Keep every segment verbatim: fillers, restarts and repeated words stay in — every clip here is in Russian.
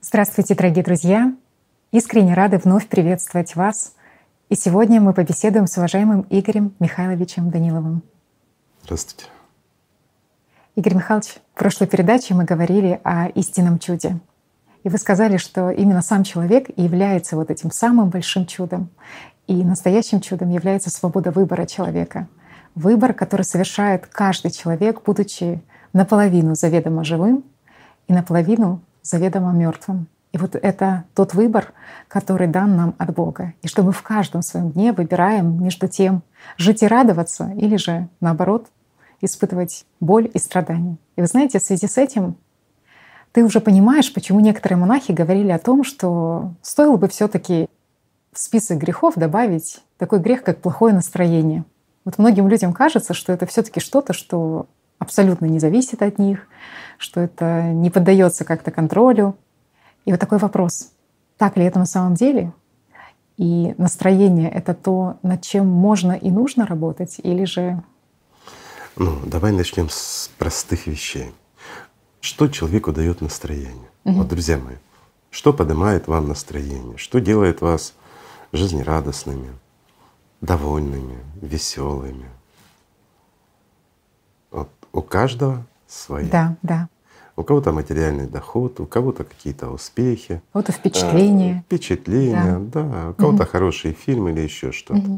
Здравствуйте, дорогие друзья! Искренне рады вновь приветствовать вас. И сегодня мы побеседуем с уважаемым Игорем Михайловичем Даниловым. Здравствуйте. Игорь Михайлович, в прошлой передаче мы говорили о истинном чуде. И вы сказали, что именно сам человек и является вот этим самым большим чудом. И настоящим чудом является свобода выбора человека. Выбор, который совершает каждый человек, будучи наполовину заведомо живым и наполовину заведомо мертвым. И вот это тот выбор, который дан нам от Бога. И что мы в каждом своем дне выбираем между тем, жить и радоваться, или же наоборот, испытывать боль и страдания. И вы знаете, в связи с этим ты уже понимаешь, почему некоторые монахи говорили о том, что стоило бы все-таки в список грехов добавить такой грех, как плохое настроение. Вот многим людям кажется, что это все-таки что-то, что абсолютно не зависит от них, что это не поддается как-то контролю. И вот такой вопрос: так ли это на самом деле? И настроение — это то, над чем можно и нужно работать, или же… Ну, давай начнем с простых вещей. Что человеку дает настроение? Мгм. Вот, друзья мои, что поднимает вам настроение? Что делает вас жизнерадостными, довольными, веселыми? Вот у каждого свое. Да, да. У кого-то материальный доход, у кого-то какие-то успехи, Вот и э, впечатление. впечатления, да, у кого-то хороший фильм или еще что-то. Мгм.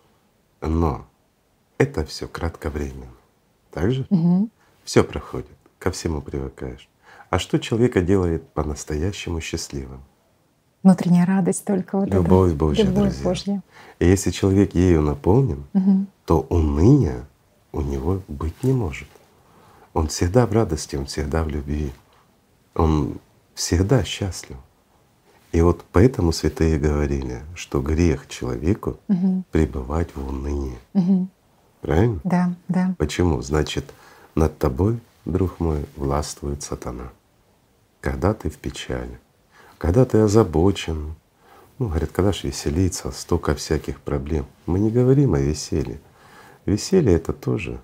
Но это все кратковременно. Так же? Мгм. Все проходит, ко всему привыкаешь. А что человека делает по-настоящему счастливым? Внутренняя радость только вот это. Любовь Божья, Любовь друзья. Божья. И если человек ею наполнен, Мгм. то уныния у него быть не может. Он всегда в радости, он всегда в любви, он всегда счастлив. И вот поэтому святые говорили, что грех человеку Мгм. пребывать в унынии. Мгм. Правильно? Да, да. Почему? Значит, над тобой, друг мой, властвует сатана. Когда ты в печали, когда ты озабочен, ну, говорят, когда ж веселиться, столько всяких проблем. Мы не говорим о веселье. Веселье — это тоже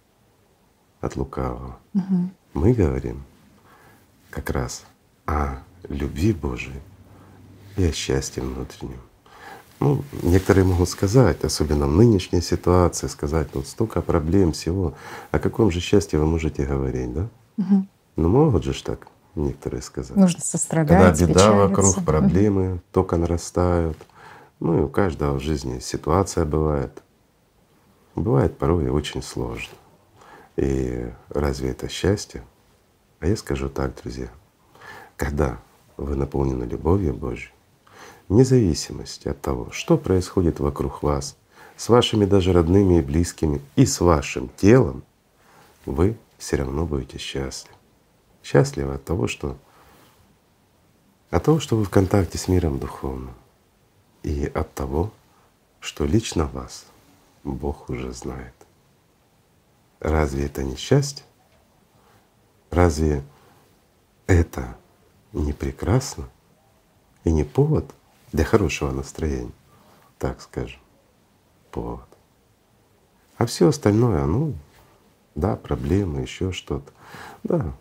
от лукавого. Мгм. Мы говорим как раз о любви Божией и о счастье внутреннем. Ну, некоторые могут сказать, особенно в нынешней ситуации, сказать, вот столько проблем всего, о каком же счастье вы можете говорить, да? Мгм. Ну могут же ж так некоторые сказать. Нужно Когда сострадать, беда печалиться. вокруг, Мгм. проблемы только нарастают. Ну и у каждого в жизни ситуация бывает. Бывает порой очень сложно. И разве это счастье? А я скажу так, друзья, когда вы наполнены любовью Божьей, вне зависимости от того, что происходит вокруг вас, с вашими даже родными и близкими, и с вашим телом, вы все равно будете счастливы. Счастливы от того, что от того, что вы в контакте с миром духовным, и от того, что лично вас Бог уже знает. Разве это не счастье? Разве это не прекрасно и не повод для хорошего настроения, так скажем, повод. А все остальное, ну да, проблемы, еще что-то, да.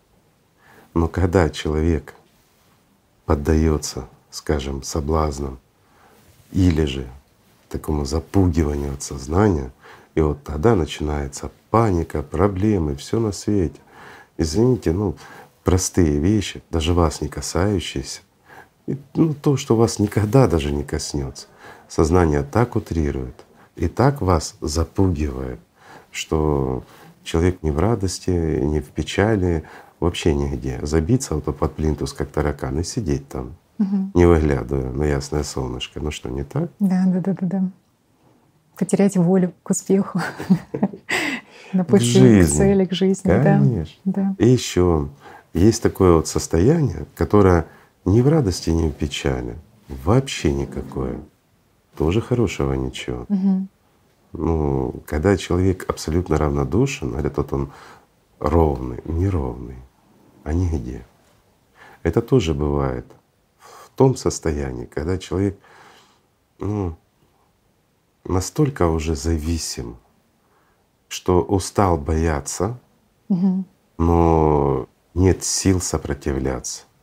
Но когда человек поддается, скажем, соблазнам или же такому запугиванию от сознания, и вот тогда начинается паника, проблемы, все на свете. Извините, ну простые вещи, даже вас не касающиеся, и, ну, то, что вас никогда даже не коснется. Сознание так утрирует и так вас запугивает, что человек не в радости, не в печали, вообще нигде. Забиться вот под плинтус, как таракан, и сидеть там, Мгм. не выглядывая на ясное солнышко. Ну что, не так? Да, да, да, да, да. Потерять волю к успеху, на В пути к жизни, цели, к жизни, да. конечно. Да. И еще есть такое вот состояние, которое ни в радости, ни в печали, вообще никакое, тоже хорошего ничего. Мгм. Ну, когда человек абсолютно равнодушен, говорят, вот он ровный, неровный, а нигде. Это тоже бывает в том состоянии, когда человек ну, настолько уже зависим, что устал бояться, Мгм. но нет сил сопротивляться.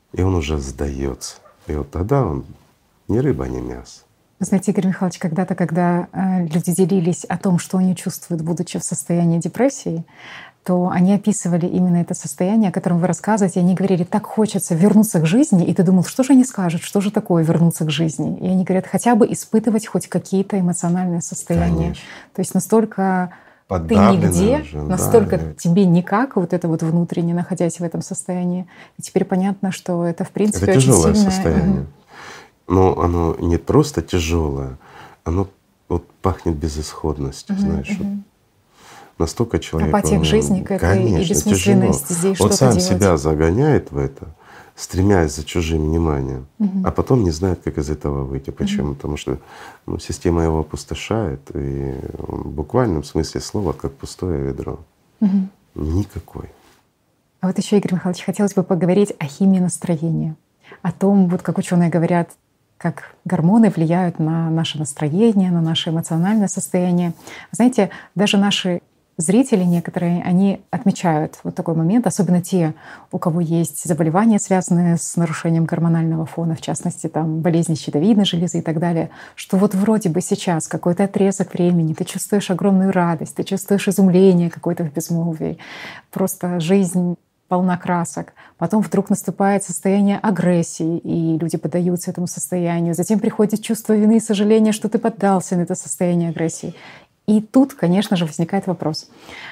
и он уже сдается. И вот тогда он ни рыба, ни мясо. Вы знаете, Игорь Михайлович, когда-то, когда э, люди делились о том, что они чувствуют, будучи в состоянии депрессии, то они описывали именно это состояние, о котором вы рассказываете. И они говорили, так хочется вернуться к жизни. И ты думал, что же они скажут, что же такое вернуться к жизни? И они говорят, хотя бы испытывать хоть какие-то эмоциональные состояния. Конечно. То есть настолько ты Подавлено нигде, уже, настолько да. тебе никак, вот это вот внутренне, находясь в этом состоянии. И теперь понятно, что это в принципе Это очень тяжелое сильное. состояние. Мгм. Но оно не просто тяжелое, оно вот пахнет безысходностью, Мгм, знаешь. Вот мгм. настолько человек, Апатия к жизни, к этой и конечно, тяжело. бессмысленности здесь Вот что-то сам делать. себя загоняет в это, стремясь за чужим вниманием, Мгм. а потом не знает, как из этого выйти. Почему? Мгм. Потому что ну, система его опустошает, и в буквальном смысле слова как пустое ведро. Мгм. Никакой. А вот еще, Игорь Михайлович, хотелось бы поговорить о химии настроения, о том, вот как ученые говорят, как гормоны влияют на наше настроение, на наше эмоциональное состояние. Знаете, даже наши зрители некоторые, они отмечают вот такой момент, особенно те, у кого есть заболевания, связанные с нарушением гормонального фона, в частности, там, болезни щитовидной железы и так далее, что вот вроде бы сейчас какой-то отрезок времени, ты чувствуешь огромную радость, ты чувствуешь изумление какое-то в безмолвии, просто жизнь полна красок. Потом вдруг наступает состояние агрессии, и люди поддаются этому состоянию. Затем приходит чувство вины и сожаления, что ты поддался на это состояние агрессии. И тут, конечно же, возникает вопрос,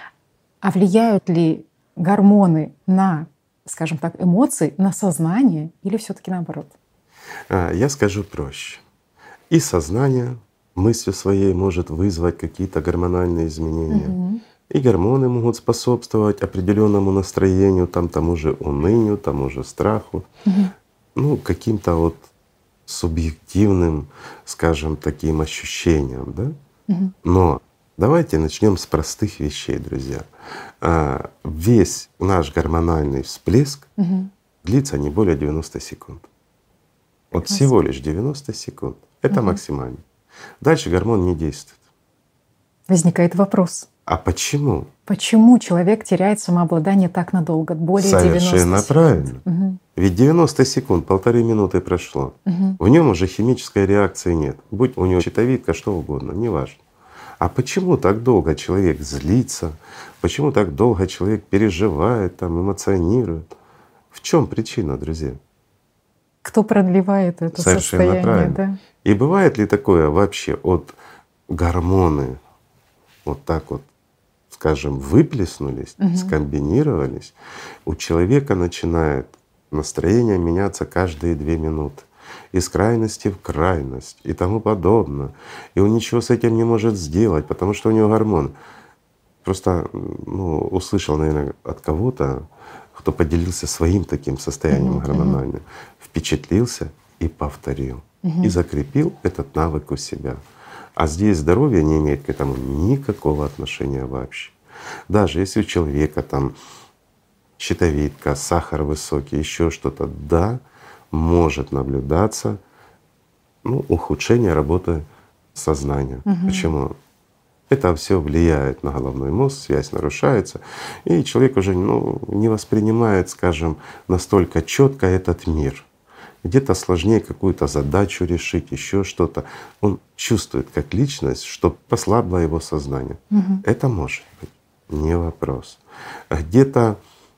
а влияют ли гормоны на, скажем так, эмоции, на сознание или все таки наоборот? А, Я скажу проще. И сознание мыслью своей может вызвать какие-то гормональные изменения. Мгм. И гормоны могут способствовать определенному настроению, там, тому же унынию, тому же страху, Мгм. ну, каким-то вот субъективным, скажем, таким ощущениям, да? Мгм. Но давайте начнем с простых вещей, друзья. А, Весь наш гормональный всплеск Мгм. длится не более девяноста секунд. Вот Прекрасно. всего лишь девяносто секунд. Это Мгм. максимально. Дальше гормон не действует. Возникает вопрос, А почему? почему человек теряет самообладание так надолго, более девяноста Совершенно секунд? правильно. Мгм. Ведь девяносто секунд, полторы минуты прошло. Мгм. В нем уже химической реакции нет. Будь у него щитовидка, что угодно, неважно. А почему так долго человек злится? Почему так долго человек переживает, там, эмоционирует? В чем причина, друзья? Кто продлевает это Совершенно состояние, правильно. да? И бывает ли такое вообще от гормоны вот так вот, скажем, выплеснулись, Мгм. скомбинировались, у человека начинает настроение меняться каждые две минуты, из крайности в крайность и тому подобное. И он ничего с этим не может сделать, потому что у него гормон. Просто ну, услышал, наверное, от кого-то, кто поделился своим таким состоянием Мгм, мгм. гормональным, впечатлился и повторил, Мгм. и закрепил этот навык у себя. А здесь здоровье не имеет к этому никакого отношения вообще. Даже если у человека там щитовидка, сахар высокий, еще что-то, да, может наблюдаться ну, ухудшение работы сознания. Мгм. Почему? Это все влияет на головной мозг, связь нарушается, и человек уже ну, не воспринимает, скажем, настолько четко этот мир. Где-то сложнее какую-то задачу решить, еще что-то. Он чувствует как личность, что послабло его сознание. Мгм. Это может быть, не вопрос. А где-то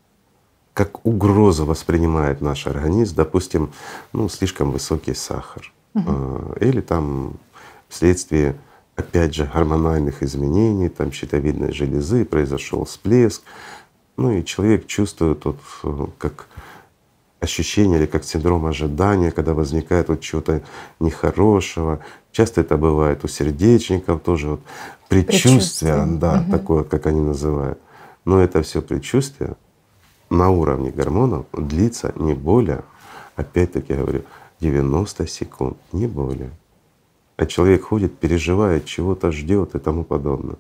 как угрозу воспринимает наш организм, допустим, ну, слишком высокий сахар. Мгм. А, Или там вследствие, опять же, гормональных изменений, там щитовидной железы произошел всплеск. Ну и человек чувствует вот э, как ощущение или как синдром ожидания, когда возникает вот чего-то нехорошего. Часто это бывает у сердечников тоже вот предчувствие, Предчувствие. да, Мгм. такое, как они называют. Но это все предчувствие на уровне гормонов длится не более, опять-таки я говорю, девяносто секунд, не более. А человек ходит, переживает, чего-то ждет и тому подобное.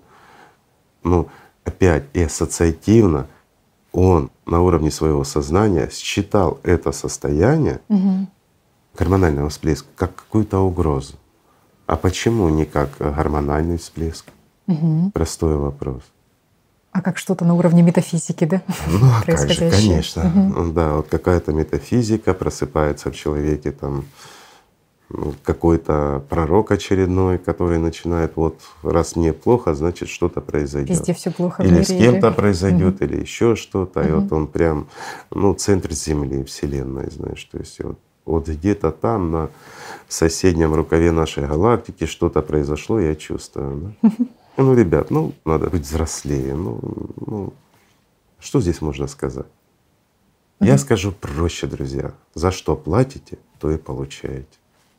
Но опять и ассоциативно он на уровне своего сознания считал это состояние Мгм. гормонального всплеска как какую-то угрозу. А почему не как гормональный всплеск? Мгм. Простой вопрос. А как что-то на уровне метафизики, да? Ну а как же, происходящее? конечно. Мгм. Да, вот какая-то метафизика просыпается в человеке, там ну, какой-то пророк очередной, который начинает, вот раз мне плохо, значит что-то произойдет. Везде все плохо в Или мире, с кем-то или произойдет, Мгм. или еще что-то. И вот Мгм. он прям, ну, центр Земли, Вселенной, знаешь. То есть вот, вот где-то там на соседнем рукаве нашей галактики что-то произошло, я чувствую. Да? Ну, ребят, ну надо быть взрослее. Ну, ну что здесь можно сказать? Я Мгм. скажу проще, друзья. За что платите, то и получаете.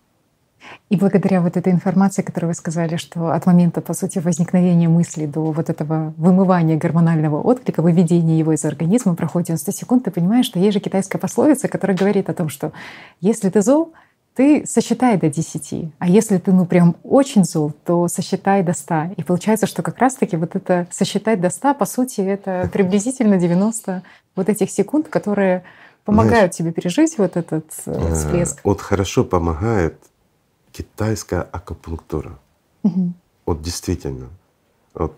И благодаря вот этой информации, которую вы сказали, что от момента, по сути, возникновения мысли до вот этого вымывания гормонального отклика, выведения его из организма проходит девяносто секунд, ты понимаешь, что есть же китайская пословица, которая говорит о том, что если ты зол, ты сосчитай до десяти, а если ты ну прям очень зол, то сосчитай до ста. И получается, что как раз-таки вот это сосчитать до ста, по сути, это приблизительно девяносто вот этих секунд, которые Знаешь, помогают тебе пережить вот этот э, э, всплеск. вот хорошо помогает китайская акупунктура. Мгм. Вот действительно. Вот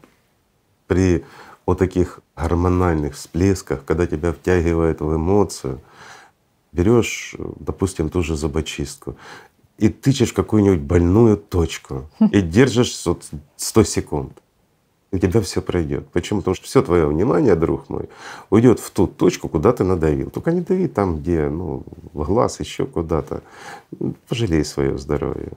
при вот таких гормональных всплесках, когда тебя втягивает в эмоцию, берешь, допустим, ту же зубочистку и тычешь в какую-нибудь больную точку и держишь вот сто секунд. И у тебя все пройдет. Почему? Потому что все твое внимание, друг мой, уйдет в ту точку, куда ты надавил. Только не дави там, где, ну, в глаз, еще куда-то. Пожалей свое здоровье.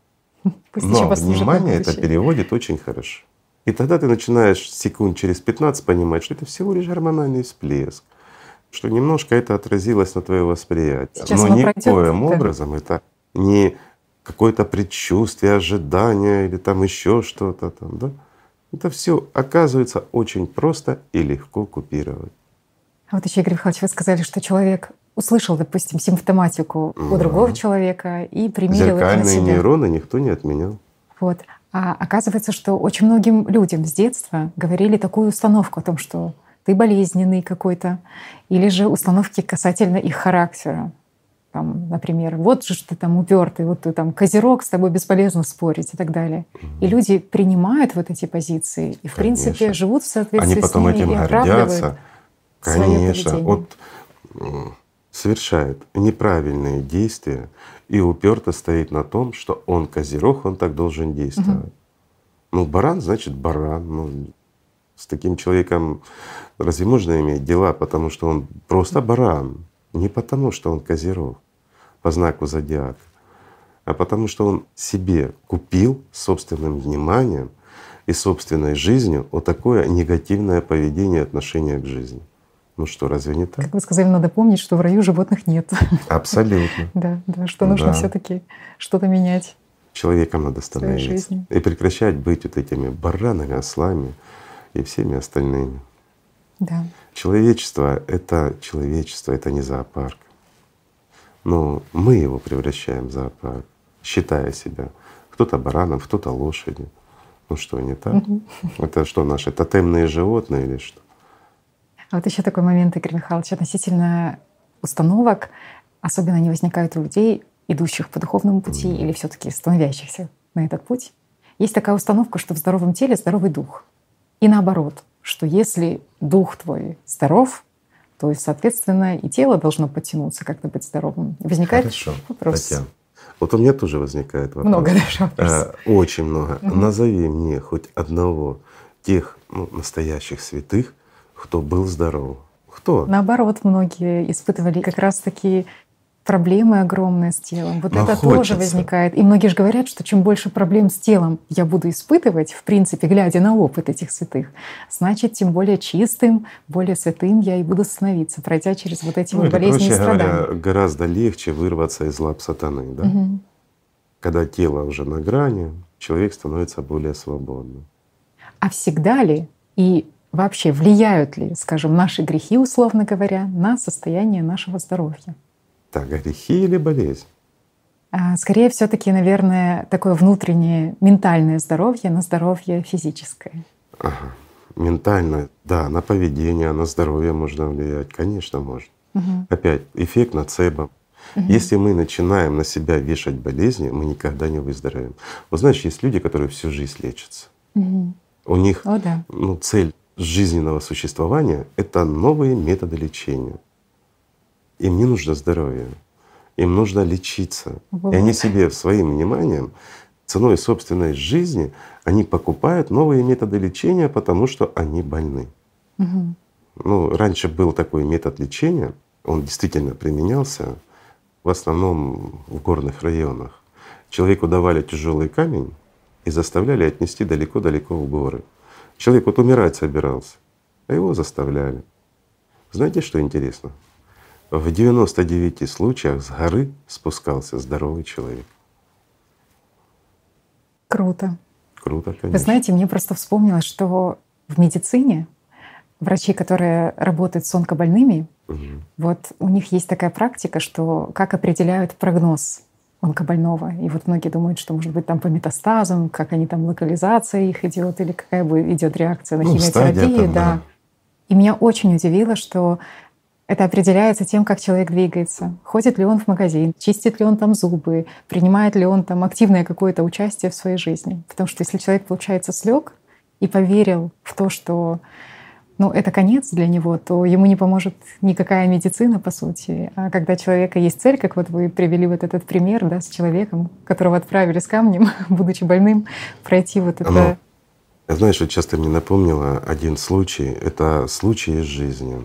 Пусть еще Но послужит на внимание это будущее. переводит очень хорошо. И тогда ты начинаешь секунд через пятнадцать понимать, что это всего лишь гормональный всплеск, что немножко это отразилось на твое восприятие. Сейчас Но оно пройдет, никоим да. образом это не какое-то предчувствие, ожидание или там еще что-то там, да? Это все оказывается очень просто и легко купировать. А вот еще, Игорь Михайлович, вы сказали, что человек услышал, допустим, симптоматику у другого Да. человека и примерил это на Зеркальные себя. нейроны никто не отменял. Вот. А оказывается, что очень многим людям с детства говорили такую установку о том, что ты болезненный какой-то, или же установки касательно их характера. Там, например, вот же ж ты там упертый, вот ты там козерог, с тобой бесполезно спорить и так далее. И люди принимают вот эти позиции и, в принципе, Конечно. живут в Они соответствии с потом ними этим и оправдывают гордятся. свое Конечно. поведение. Вот м, совершает неправильные действия и уперто стоит на том, что он козерог, он так должен действовать. Мгм. Ну, баран значит баран. Ну, с таким человеком разве можно иметь дела, потому что он просто баран, не потому что он козерог по знаку зодиака, а потому что он себе купил собственным вниманием и собственной жизнью вот такое негативное поведение и отношение к жизни. Ну что, разве не так? Как вы сказали, надо помнить, что в раю животных нет. Абсолютно. Да, да, что нужно Да. все-таки что-то менять Человеком надо в своей становиться жизни. и прекращать быть вот этими баранами, ослами и всеми остальными. Да. Человечество — это человечество, это не зоопарк. Но мы его превращаем в зоопарк, считая себя кто-то бараном, кто-то лошадью. Ну что, не так? Мгм. Это что, наши тотемные животные или что? А вот еще такой момент, Игорь Михайлович, относительно установок, особенно они возникают у людей, идущих по духовному пути Мгм. или все-таки становящихся на этот путь. Есть такая установка, что в здоровом теле здоровый дух. И наоборот, что если дух твой здоров, то и, соответственно, и тело должно подтянуться, как-то быть здоровым. И возникает Хорошо, вопрос. Татьяна. Вот у меня тоже возникает вопрос. Много даже вопросов. Э, Очень много. Мгм. Назови мне хоть одного тех ну, настоящих святых, кто был здоров. Кто? Наоборот, многие испытывали как раз-таки проблемы огромные с телом. Вот Но это хочется. тоже возникает. И многие же говорят, что чем больше проблем с телом я буду испытывать, в принципе, глядя на опыт этих святых, значит, тем более чистым, более святым я и буду становиться, пройдя через вот эти Ну, вот или, болезни и проще говоря, страдания. гораздо легче вырваться из лап сатаны, да? Мгм. Когда тело уже на грани, человек становится более свободным. А всегда ли и вообще влияют ли, скажем, наши грехи, условно говоря, на состояние нашего здоровья? Так, грехи или болезнь? А, Скорее все-таки, наверное, такое внутреннее ментальное здоровье на здоровье физическое. Ага. Ментально, да, на поведение, на здоровье можно влиять, конечно, можно. Мгм. Опять эффект нацебо. Мгм. Если мы начинаем на себя вешать болезни, мы никогда не выздоровеем. Вот знаешь, есть люди, которые всю жизнь лечатся. Мгм. У них О, да. ну, цель жизненного существования — это новые методы лечения. Им не нужно здоровье, им нужно лечиться. Вот. И они себе своим вниманием, ценой собственной жизни, они покупают новые методы лечения, потому что они больны. Мгм. Ну, раньше был такой метод лечения, он действительно применялся в основном в горных районах. Человеку давали тяжелый камень и заставляли отнести далеко-далеко в горы. Человек вот умирать собирался, а его заставляли. Знаете, что интересно? В девяноста девяти случаях с горы спускался здоровый человек. Круто. Круто, Вы конечно. знаете, мне просто вспомнилось, что в медицине врачи, которые работают с онкобольными, Мгм. вот у них есть такая практика, что как определяют прогноз онкобольного. И вот многие думают, что может быть там по метастазам, как они там, локализация их идет, или какая бы идет реакция на Ну, стадия химиотерапию. там, Да. да. И меня очень удивило, что это определяется тем, как человек двигается. Ходит ли он в магазин, чистит ли он там зубы, принимает ли он там активное какое-то участие в своей жизни. Потому что если человек, получается, слег и поверил в то, что ну, это конец для него, то ему не поможет никакая медицина, по сути. А когда у человека есть цель, как вот вы привели вот этот пример, да, с человеком, которого отправили с камнем, будучи больным, пройти вот это. Оно, знаешь, вот часто мне напомнило один случай. Это случай из жизни.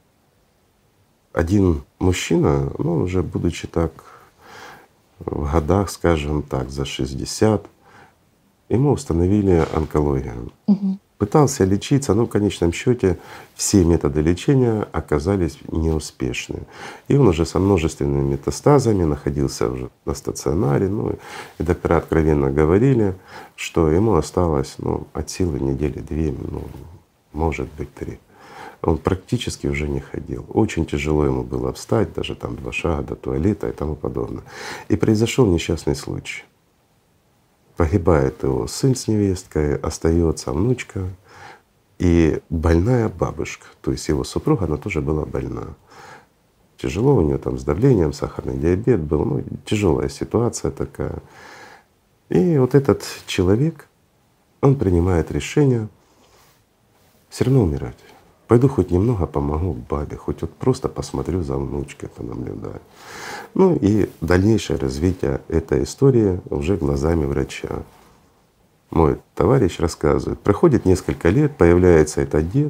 Один мужчина, ну, уже будучи так в годах, скажем так, за шестьдесят, ему установили онкологию. Мгм. Пытался лечиться, но в конечном счете все методы лечения оказались неуспешны. И он уже со множественными метастазами находился уже на стационаре. Ну, и доктора откровенно говорили, что ему осталось ну, от силы недели две, ну, может быть три. Он практически уже не ходил. Очень тяжело ему было встать, даже там два шага до туалета и тому подобное. И произошел несчастный случай. Погибает его сын с невесткой, остается внучка и больная бабушка. То есть его супруга, она тоже была больна. Тяжело у нее там с давлением, сахарный диабет был, ну тяжелая ситуация такая. И вот этот человек, он принимает решение все равно умирать. Пойду хоть немного помогу бабе, хоть вот просто посмотрю за внучкой, понаблюдаю. Ну и дальнейшее развитие этой истории уже глазами врача. Мой товарищ рассказывает, проходит несколько лет, появляется этот дед.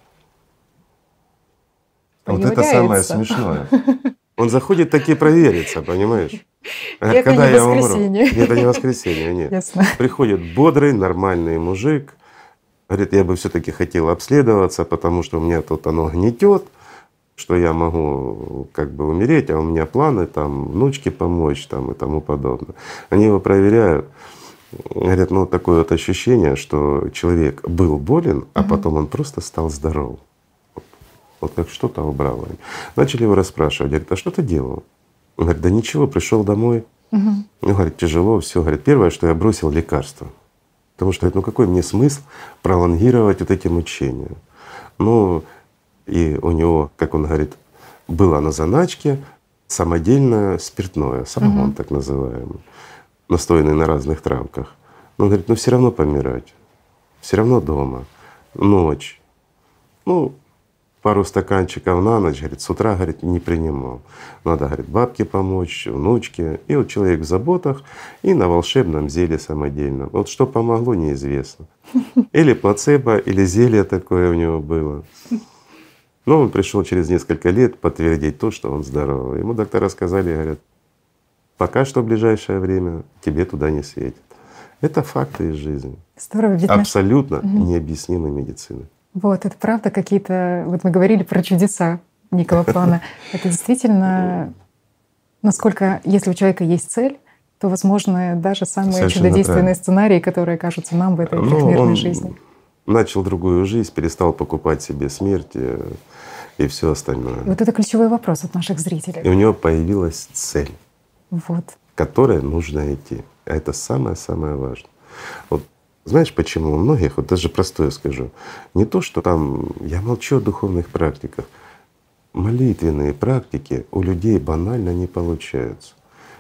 Вот это самое Появляется. смешное. Он заходит таки провериться, понимаешь? Говорит, Это когда не я умру? воскресенье. Нет, это не воскресенье, нет. Ясно. Приходит бодрый, нормальный мужик. Говорит, я бы все-таки хотел обследоваться, потому что у меня тут оно гнетет, что я могу как бы умереть, а у меня планы там внучке помочь там и тому подобное. Они его проверяют. Говорят, ну такое вот ощущение, что человек был болен, а Мгм. потом он просто стал здоров. Вот, вот как что-то убрало. Начали его расспрашивать, говорят, а что ты делал? Он говорит, да ничего, пришел домой. Мгм. Ну, говорит, тяжело, все. Говорит, первое, что я бросил лекарства. Потому что ну какой мне смысл пролонгировать вот эти мучения? Ну и у него, как он говорит, было на заначке самодельное спиртное, самогон Мгм. так называемый, настоянный на разных травках. Но он говорит, ну все равно помирать, все равно дома, ночь. Ну, пару стаканчиков на ночь, говорит, с утра, говорит, не принимал. Надо, говорит, бабке помочь, внучке. И вот человек в заботах и на волшебном зелье самодельном. Вот что помогло, неизвестно. Или плацебо, или зелье такое у него было. Но он пришел через несколько лет подтвердить то, что он здоровый. Ему доктора сказали, говорят, пока что в ближайшее время тебе туда не светит. Это факты из жизни. Здорово, видно. Абсолютно Мгм. необъяснимой медицины. Вот, это правда какие-то… Вот мы говорили про чудеса некого плана. Это действительно, насколько, если у человека есть цель, то возможны даже самые Совершенно чудодейственные правильно. сценарии, которые кажутся нам в этой Ну, трехмерной он жизни. начал другую жизнь, перестал покупать себе смерть э, и все И остальное. вот это ключевой вопрос от наших И зрителей. у него появилась цель, Вот. к которой нужно идти. А это самое-самое важное. Вот знаешь почему? У многих, вот даже простое скажу, не то, что там, я молчу о духовных практиках, молитвенные практики у людей банально не получаются.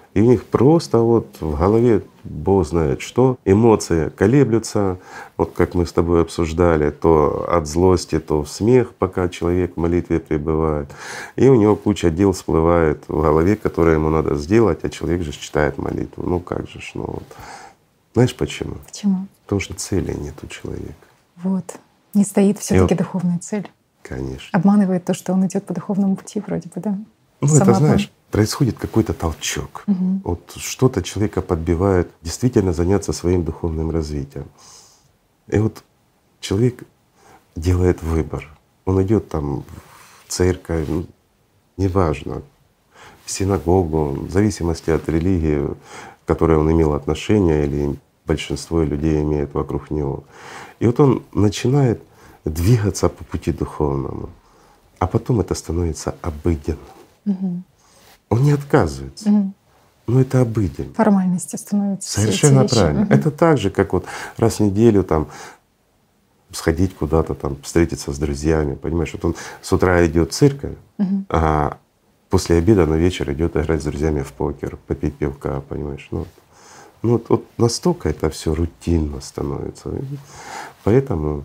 И у них просто вот в голове Бог знает что, эмоции колеблются, вот как мы с тобой обсуждали, то от злости, то в смех, пока человек в молитве пребывает. И у него куча дел всплывает в голове, которые ему надо сделать, а человек же читает молитву. Ну как же ж, ну вот. Знаешь почему? Почему? Потому что цели нет у человека. Вот. Не стоит все-таки вот, духовная цель. Конечно. Обманывает то, что он идет по духовному пути, вроде бы, да? Ну, это знаешь, происходит какой-то толчок. Угу. Вот что-то человека подбивает действительно заняться своим духовным развитием. И вот человек делает выбор. Он идет там в церковь, ну, неважно, в синагогу, в зависимости от религии, к которой он имел отношение или большинство людей имеет вокруг него. И вот он начинает двигаться по пути духовному, а потом это становится обыденным. Угу. Он не отказывается, угу. но это обыденно. Формальности становятся. Совершенно правильно. Угу. Это так же, как вот раз в неделю там сходить куда-то, там встретиться с друзьями, понимаешь? Вот он с утра идет в церковь, угу. а после обеда на вечер идет играть с друзьями в покер, попить пивка, понимаешь? Ну, ну вот, вот настолько это все рутинно становится. Поэтому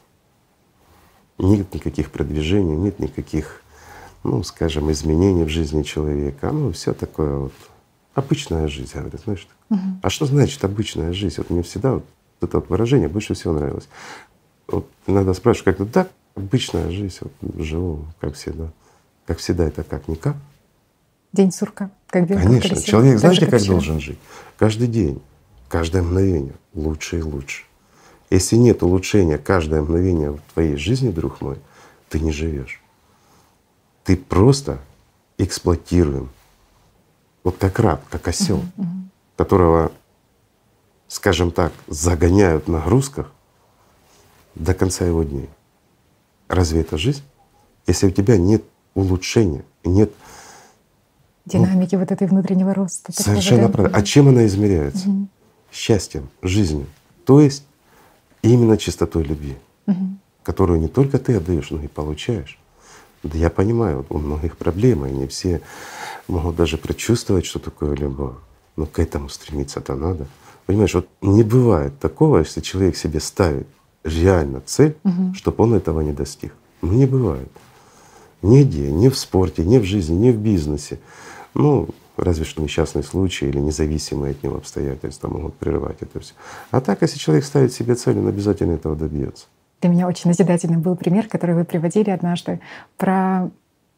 нет никаких продвижений, нет никаких, ну, скажем, изменений в жизни человека. Ну, все такое вот обычная жизнь, говорят, знаешь. Угу. А что значит обычная жизнь? Вот мне всегда вот это вот выражение больше всего нравилось. Вот иногда спрашиваю, как-то так, обычная жизнь, вот живу, как всегда. Как всегда это как никак. День сурка, как белка в Конечно, колесе. человек, Так знаете, же, как вчера. должен жить? Каждый день, каждое мгновение лучше и лучше. Если нет улучшения каждое мгновение в твоей жизни, друг мой, ты не живешь. Ты просто эксплуатируем. Вот как раб, как осел, угу, угу. которого, скажем так, загоняют в нагрузках до конца его дней. Разве это жизнь? Если у тебя нет улучшения, нет динамики ну, вот этой внутреннего роста. Совершенно такого, правильно. да? А чем она измеряется? Угу. Счастьем, жизнью. То есть именно чистотой любви, угу. которую не только ты отдаешь, но и получаешь. Да я понимаю, вот у многих проблемы, и не все могут даже прочувствовать, что такое любовь. Но к этому стремиться-то надо. Понимаешь, вот не бывает такого, если человек себе ставит реально цель, угу. чтобы он этого не достиг. Ну не бывает. Нигде, ни в спорте, ни в жизни, ни в бизнесе. Ну, разве что несчастный случай или независимые от него обстоятельства могут прерывать это все. А так, если человек ставит себе цель, он обязательно этого добьется. Для меня очень назидательный был пример, который вы приводили однажды, про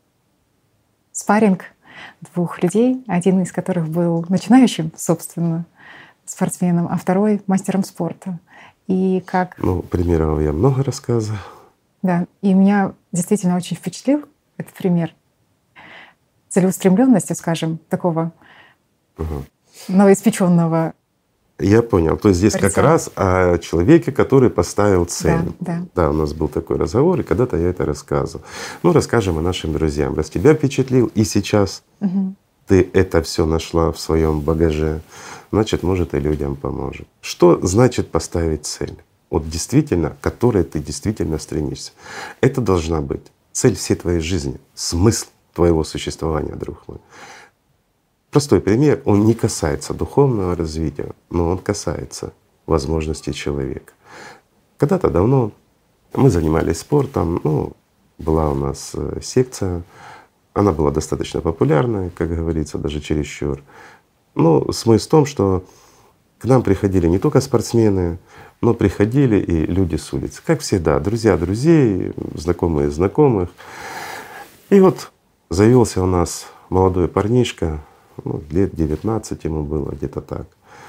спарринг двух людей, один из которых был начинающим, собственно, спортсменом, а второй — мастером спорта. И как… Ну, примеров я много рассказывал. Да, и меня действительно очень впечатлил этот пример целеустремленностью, скажем, такого Угу. новоиспеченного. Я понял. То есть здесь как раз о человеке, который поставил цель. Да, да. Да, у нас был такой разговор, и когда-то я это рассказывал. Ну, расскажем и нашим друзьям. Раз тебя впечатлил, и сейчас Угу. ты это все нашла в своем багаже, значит, может, и людям поможет. Что значит поставить цель? Вот действительно, к которой ты действительно стремишься. Это должна быть цель всей твоей жизни, смысл твоего существования, друг мой. Простой пример, он не касается духовного развития, но он касается возможностей человека. Когда-то давно мы занимались спортом, ну, была у нас секция, она была достаточно популярная, как говорится, даже чересчур. Но смысл в том, что к нам приходили не только спортсмены, но приходили и люди с улицы. Как всегда, друзья друзей, знакомые знакомых. И вот завелся у нас молодой парнишка, ну, лет девятнадцать ему было, где-то так,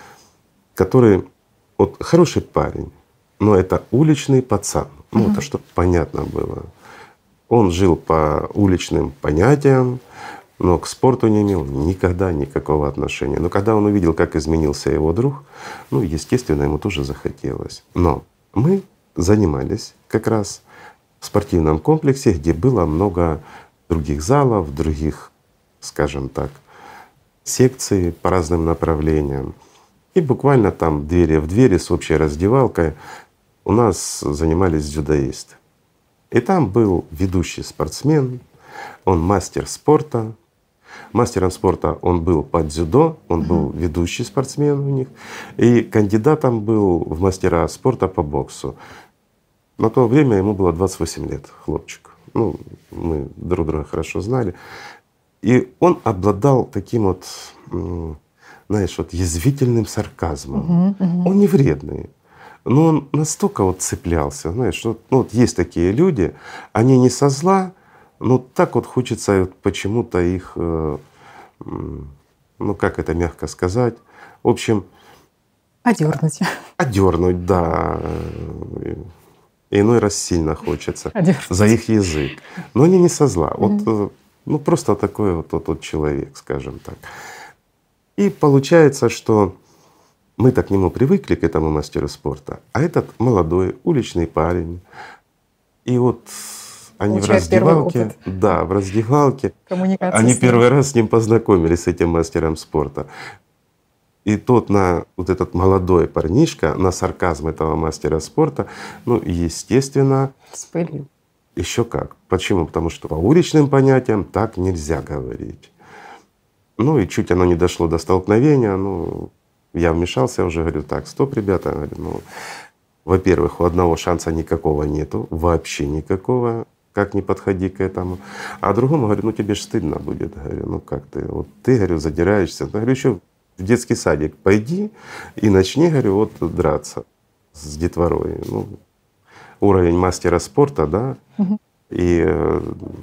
который вот хороший парень, но это уличный пацан. Ну, Угу. это чтобы понятно было. Он жил по уличным понятиям, но к спорту не имел никогда никакого отношения. Но когда он увидел, как изменился его друг, ну, естественно, ему тоже захотелось. Но мы занимались как раз в спортивном комплексе, где было много других залов, других, скажем так, секций по разным направлениям. И буквально там двери в двери с общей раздевалкой у нас занимались дзюдоисты. И там был ведущий спортсмен, он мастер спорта. Мастером спорта он был по дзюдо, он был ведущий спортсмен у них, и кандидатом был в мастера спорта по боксу. На то время ему было двадцать восемь лет, хлопчик. Ну, мы друг друга хорошо знали. И он обладал таким вот, знаешь, вот язвительным сарказмом. Угу, угу. Он не вредный, но он настолько вот цеплялся, знаешь, вот, ну, вот есть такие люди, они не со зла, но так вот хочется вот почему-то их, э, ну как это мягко сказать, в общем… Одернуть. Одернуть, да. И иной раз сильно хочется Одернуть. За их язык. Но они не со зла. Вот, ну просто такой вот тот вот человек, скажем так. И получается, что мы-то к нему привыкли, к этому мастеру спорта, а этот молодой уличный парень. И вот они Получает в раздевалке, да, в раздевалке, они первый раз с ним познакомились, с этим мастером спорта. И тот на вот этот молодой парнишка, на сарказм этого мастера спорта, ну, естественно, вспылил. Еще как. Почему? Потому что по уличным понятиям так нельзя говорить. Ну и чуть оно не дошло до столкновения, ну, я вмешался уже, говорю, так, стоп, ребята, говорю, ну, во-первых, у одного шанса никакого нету, вообще никакого, как ни подходи к этому. А другому говорю, ну тебе ж стыдно будет, говорю, ну как ты, вот ты, говорю, задираешься, ну, говорю, еще в детский садик пойди и начни, говорю, вот драться с детворой. Ну, уровень мастера спорта, да, угу. и,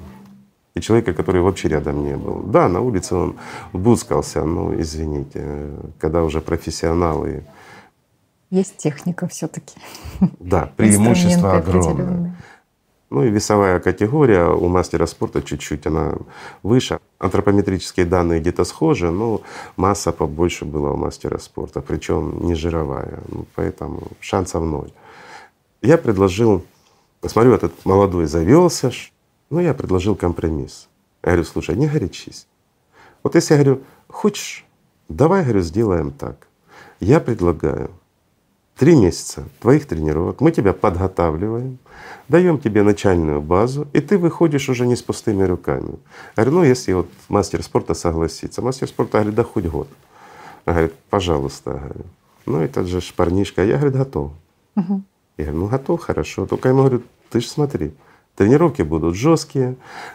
и человека, который вообще рядом не был. Да, на улице он бускался, но извините, когда уже профессионалы. Есть техника все-таки. Да, преимущество огромное. Ну и весовая категория у мастера спорта чуть-чуть она выше. Антропометрические данные где-то схожи, но масса побольше была у мастера спорта, причем не жировая, ну, поэтому шансов ноль. Я предложил, смотрю, этот молодой завелся, ну я предложил компромисс. Я говорю, слушай, не горячись. Вот если я говорю, хочешь, давай, говорю, сделаем так. Я предлагаю три месяца твоих тренировок, мы тебя подготавливаем, даем тебе начальную базу, и ты выходишь уже не с пустыми руками. Я говорю, ну если вот мастер спорта согласится. Мастер спорта говорит, да хоть год. Он говорит, пожалуйста. Говорю. Ну этот же парнишка, я, говорит, готов. Угу. Я говорю, ну готов, хорошо. Только я ему говорю, ты же смотри, тренировки будут жесткие.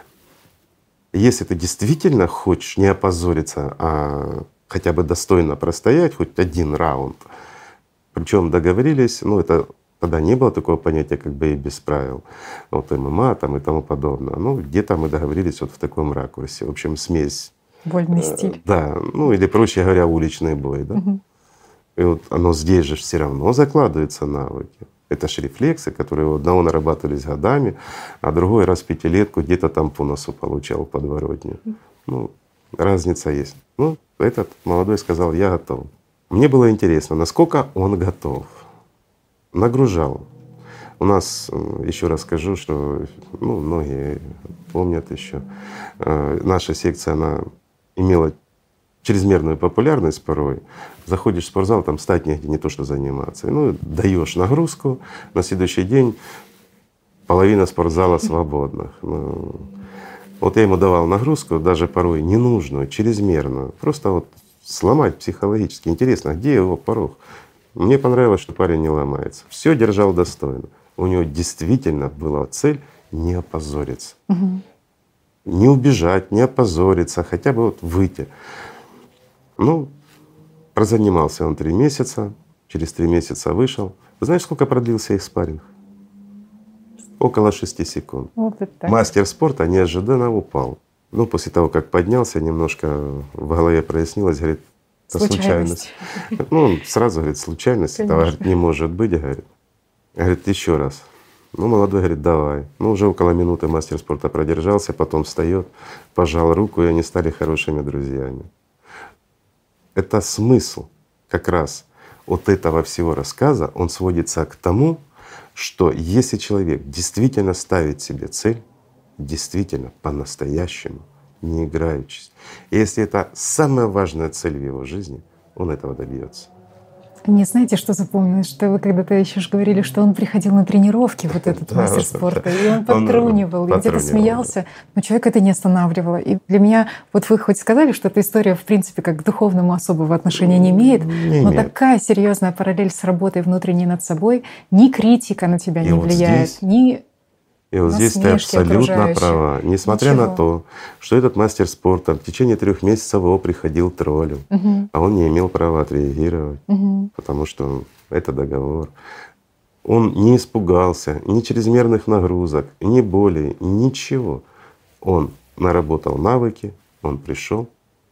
Если ты действительно хочешь не опозориться, а хотя бы достойно простоять хоть один раунд, причем договорились, ну это тогда не было такого понятия, как бы и без правил, вот ММА там и тому подобное. Ну где-то мы договорились вот в таком ракурсе. В общем, смесь. Вольный э, стиль. Да, ну или проще говоря, уличный бой, да. Угу. И вот оно здесь же все равно закладываются навыки. Это ж рефлексы, которые у одного нарабатывались годами, а другой раз в пятилетку где-то там по носу получал подворотню. Ну, разница есть. Ну, этот молодой сказал, я готов. Мне было интересно, насколько он готов. Нагружал. У нас, еще раз скажу, что ну, многие помнят еще, наша секция, она имела чрезмерную популярность порой. Заходишь в спортзал, там встать негде, не то что заниматься. Ну, даешь нагрузку, на следующий день половина спортзала свободных. Ну, вот я ему давал нагрузку, даже порой ненужную, чрезмерную, просто вот сломать психологически. Интересно, где его порог? Мне понравилось, что парень не ломается. Все держал достойно. У него действительно была цель не опозориться. Угу. Не убежать, не опозориться, хотя бы вот выйти. Ну, прозанимался он три месяца, через три месяца вышел. Знаешь, сколько продлился их спарринг? Около шести секунд. Вот это Мастер спорта неожиданно упал. Ну, после того, как поднялся, немножко в голове прояснилось, говорит, это случайность. случайность. Ну, он сразу говорит, случайность, этого говорит, не может быть, говорит. Говорит, еще раз. Ну, молодой говорит, давай. Ну, уже около минуты мастер спорта продержался, потом встает, пожал руку, и они стали хорошими друзьями. Это смысл как раз вот этого всего рассказа, он сводится к тому, что если человек действительно ставит себе цель, действительно по-настоящему, не играючись, и если это самая важная цель в его жизни, он этого добьется. Мне знаете, что запомнилось? Что вы когда-то еще ж говорили, что он приходил на тренировки, вот этот мастер спорта, и он подтрунивал, и где-то смеялся, но человек это не останавливало. И для меня, вот вы хоть сказали, что эта история, в принципе, как к духовному особого отношения не имеет, Не но имеет. такая серьезная параллель с работой внутренней над собой, ни критика на тебя И не вот влияет, здесь- ни И вот здесь ты насмешки абсолютно окружающих. права. Несмотря на Ничего. то, что этот мастер спорта в течение трех месяцев его приходил троллем, Мгм. а он не имел права отреагировать, Мгм. потому что это договор. Он не испугался ни чрезмерных нагрузок, ни боли, ничего. Он наработал навыки, он пришел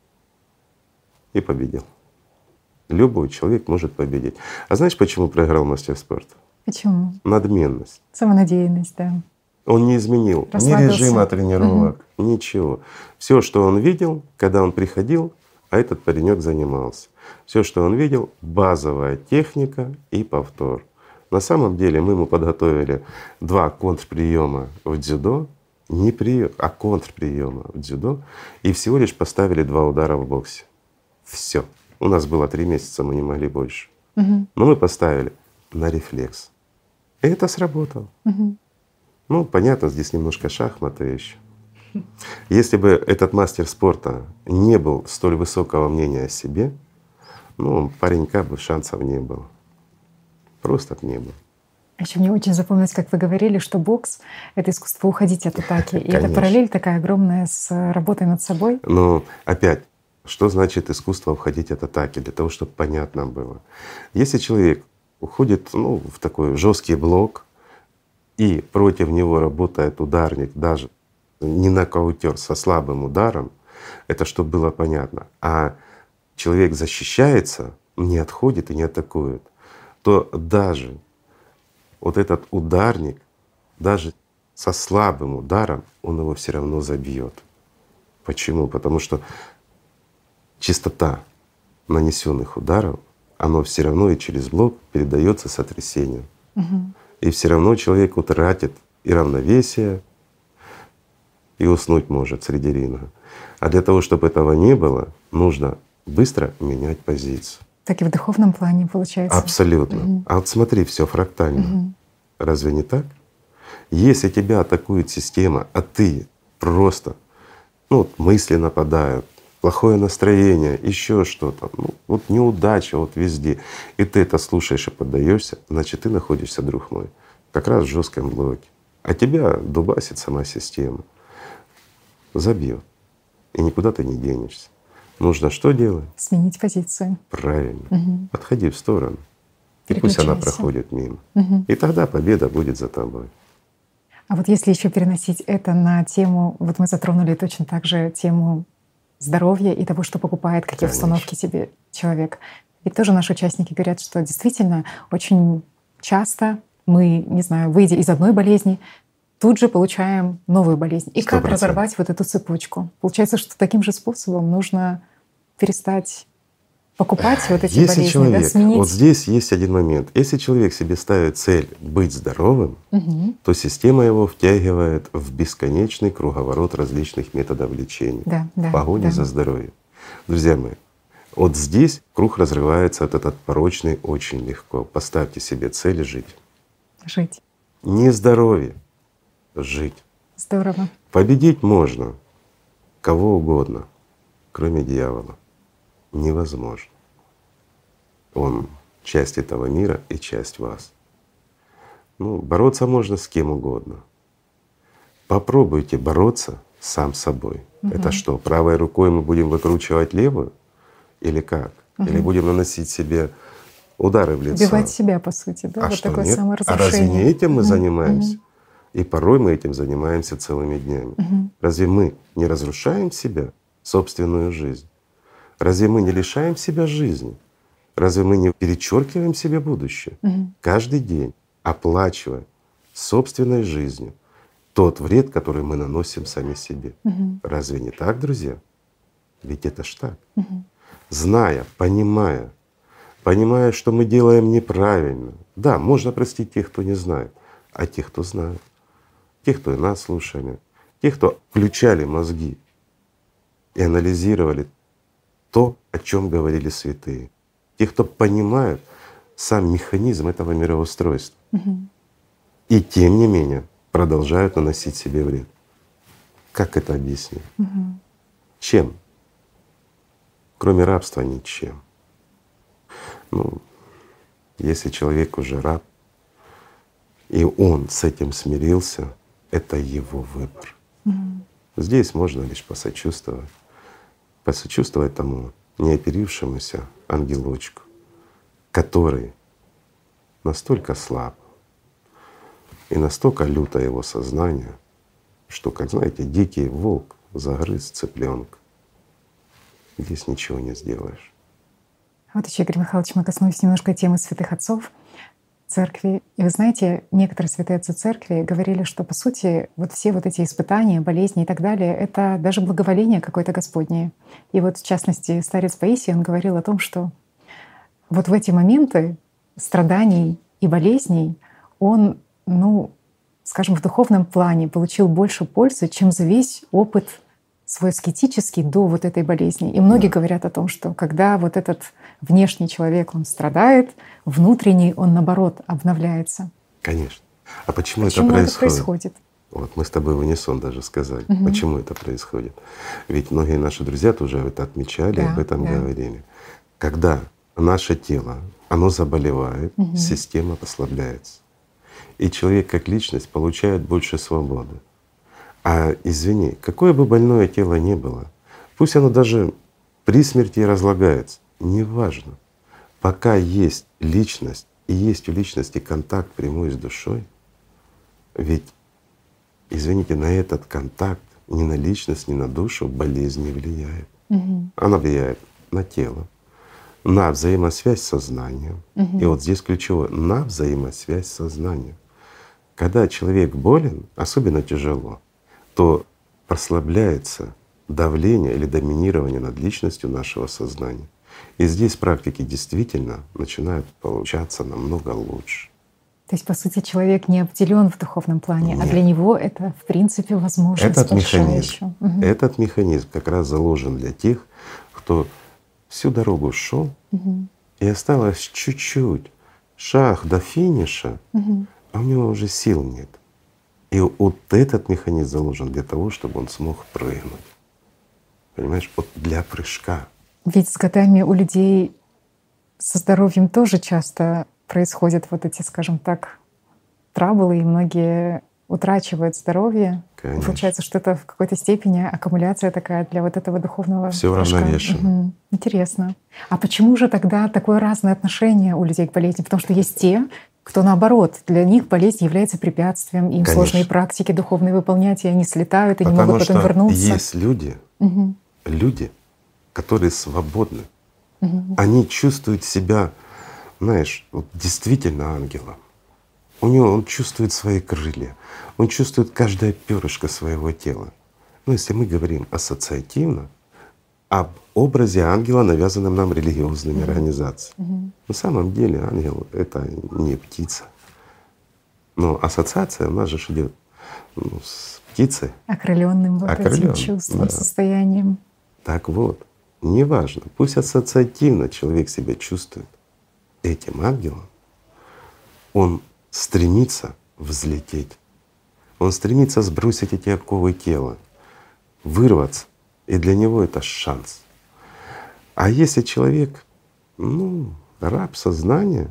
и победил. Любой человек может победить. А знаешь, почему проиграл мастер спорта? Почему? Надменность. Самонадеянность, да. Он не изменил ни Расслабился. режима тренировок, ничего. Все, что он видел, когда он приходил, а этот паренек занимался. Все, что он видел, базовая техника и повтор. На самом деле мы ему подготовили два контрприема в дзюдо, не прием, а контрприема в дзюдо, и всего лишь поставили два удара в боксе. Все. У нас было три месяца, мы не могли больше. Мгм. Но мы поставили на рефлекс. И это сработало. Мгм. Ну, понятно, здесь немножко шахматы еще. Если бы этот мастер спорта не был столь высокого мнения о себе, ну, у паренька бы шансов не было. Просто б не было. Еще мне очень запомнилось, как вы говорили, что бокс — это искусство уходить от атаки. И эта Конечно. параллель такая огромная с работой над собой. Но опять, что значит искусство уходить от атаки? Для того, чтобы понятно было. Если человек уходит ну, в такой жесткий блок, и против него работает ударник, даже не нокаутер, со слабым ударом, это чтобы было понятно, а человек защищается, не отходит и не атакует, то даже вот этот ударник, даже со слабым ударом, он его все равно забьет. Почему? Потому что частота нанесенных ударов, оно все равно и через блок передается сотрясением. Мгм. И все равно человек утратит и равновесие, и уснуть может среди ринга. А для того, чтобы этого не было, нужно быстро менять позицию. Так и в духовном плане получается. Абсолютно. Мгм. А вот смотри, все фрактально. Мгм. Разве не так? Если тебя атакует система, а ты просто, ну вот мысли нападают, плохое настроение, еще что-то, ну вот неудача вот везде, и ты это слушаешь и поддаешься, значит ты находишься, друг мой, как раз в жестком блоке. А тебя дубасит сама система, забьет, и никуда ты не денешься. Нужно что делать? Сменить позицию. Правильно. Мгм. Отходи в сторону, и пусть она Переключайся. проходит мимо. Мгм. И тогда победа будет за тобой. А вот если еще переносить это на тему, вот мы затронули точно так же тему здоровья и того, что покупает, какие Конечно. установки себе человек. Ведь тоже наши участники говорят, что действительно очень часто мы, не знаю, выйдя из одной болезни, тут же получаем новую болезнь. И Сто как процентов. разорвать вот эту цепочку? Получается, что таким же способом нужно перестать покупать вот эти Если болезни, человек, да, сменить. вот здесь есть один момент. Если человек себе ставит цель быть здоровым, Мгм. то система его втягивает в бесконечный круговорот различных методов лечения, Да, да, в погоне да. за здоровьем. Друзья мои, вот здесь круг разрывается, вот этот порочный, очень легко. Поставьте себе цель жить. Жить. Не здоровье, жить. Здорово. Победить можно кого угодно, кроме дьявола. Невозможно. Он часть этого мира и часть вас. Ну, бороться можно с кем угодно. Попробуйте бороться сам с собой. Мгм. Это что, правой рукой мы будем выкручивать левую? Или как? Или Мгм. будем наносить себе удары в лицо? Убивать себя, по сути, да? А вот что, такое нет? А саморазрушение. разве не этим мы Мгм. занимаемся? Мгм. И порой мы этим занимаемся целыми днями. Мгм. Разве мы не разрушаем себя, собственную жизнь? Разве мы не лишаем себя жизни? Разве мы не перечеркиваем себе будущее? Мгм. Каждый день оплачивая собственной жизнью тот вред, который мы наносим сами себе. Мгм. Разве не так, друзья? Ведь это ж так. Мгм. Зная, понимая, понимая, что мы делаем неправильно. Да, можно простить тех, кто не знает, а тех, кто знает, тех, кто и нас слушали, тех, кто включали мозги и анализировали то, о чем говорили святые, тех, кто понимают, сам механизм этого мироустройства. Угу. И тем не менее продолжают наносить себе вред. Как это объяснить? Угу. Чем? Кроме рабства ничем. Ну, если человек уже раб, и он с этим смирился, это его выбор. Угу. Здесь можно лишь посочувствовать, посочувствовать тому неоперившемуся ангелочку, который настолько слаб и настолько люто его сознание, что, как знаете, дикий волк загрыз цыпленка. Здесь ничего не сделаешь. Вот еще, Игорь Михайлович, мы коснулись немножко темы святых отцов церкви. И вы знаете, некоторые святые отцы церкви говорили, что по сути вот все вот эти испытания, болезни и так далее — это даже благоволение какое-то Господнее. И вот в частности старец Паисий, он говорил о том, что вот в эти моменты страданий и болезней он, ну, скажем, в духовном плане получил больше пользы, чем за весь опыт свой аскетический до вот этой болезни. И многие Да. говорят о том, что когда вот этот внешний человек, он страдает, внутренний он, наоборот, обновляется. Конечно. А почему, Почему это это происходит? происходит? Вот мы с тобой в унисон даже сказали, Мгм. почему это происходит. Ведь многие наши друзья тоже это отмечали, Да, об этом да. говорили. Когда наше тело, оно заболевает, Мгм. система послабляется. И человек как личность получает больше свободы. А извини, какое бы больное тело ни было, пусть оно даже при смерти разлагается, неважно. Пока есть личность и есть у личности контакт прямой с душой, ведь, извините, на этот контакт ни на личность, ни на душу болезнь не влияет. Мгм. Она влияет на тело, на взаимосвязь с сознанием. Мгм. И вот здесь ключевое — на взаимосвязь с сознанием. Когда человек болен, особенно тяжело, то прослабляется давление или доминирование над личностью нашего сознания. И здесь практики действительно начинают получаться намного лучше. То есть, по сути, человек не обделен в духовном плане, а Нет. для него это, в принципе, возможность Этот большая механизм, еще. Мгм. этот механизм как раз заложен для тех, кто всю дорогу шел, Мгм. и осталось чуть-чуть, шаг до финиша, Мгм. а у него уже сил нет. И вот этот механизм заложен для того, чтобы он смог прыгнуть. Понимаешь, вот для прыжка. Ведь с годами у людей со здоровьем тоже часто происходят вот эти, скажем так, траблы, и многие утрачивают здоровье. Конечно. Получается, что это в какой-то степени аккумуляция такая для вот этого духовного Всё прыжка. равновешено. Мгм. Интересно. А почему же тогда такое разное отношение у людей к болезни? Потому что есть те, кто наоборот, для них болезнь является препятствием, им Конечно. сложные практики духовные выполнять, и они слетают и не Потому могут потом что вернуться. есть люди, Мгм. люди, которые свободны. Мгм. Они чувствуют себя, знаешь, вот действительно ангелом. У него он чувствует свои крылья, он чувствует каждое перышко своего тела. Ну, если мы говорим ассоциативно, об образе ангела, навязанном нам религиозными Мгм. организациями. Мгм. На самом деле ангел — это не птица. Но ассоциация у нас же идет ну, с птицей. Окрыленным вот этим Окрылённым, чувством, да. состоянием. Так вот, неважно, пусть ассоциативно человек себя чувствует этим ангелом, он стремится взлететь, он стремится сбросить эти оковы тела, вырваться, и для него это шанс. А если человек, ну, раб сознания,